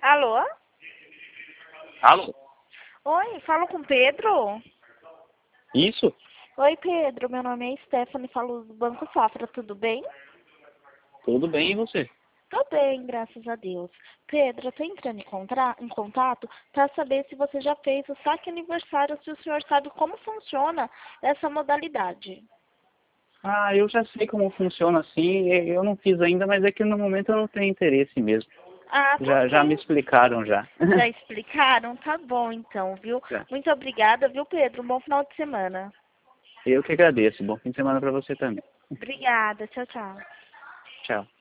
Alô? Alô? Oi, falo com o Pedro? Isso? Oi, Pedro, meu nome é Stephanie, falo do Banco Safra, tudo bem? Tudo bem, e você? Tô bem, graças a Deus. Pedro, eu tô entrando em contato para saber se você já fez o saque aniversário, se o senhor sabe como funciona essa modalidade. Ah, eu já sei como funciona assim, eu não fiz ainda, mas é que no momento eu não tenho interesse mesmo. Ah, tá Já me bem. explicaram já. Já explicaram? Tá bom, então, viu? Já. Muito obrigada, viu, Pedro? Um bom final de semana. Eu que agradeço. Bom fim de semana para você também. Obrigada, tchau, tchau. Tchau.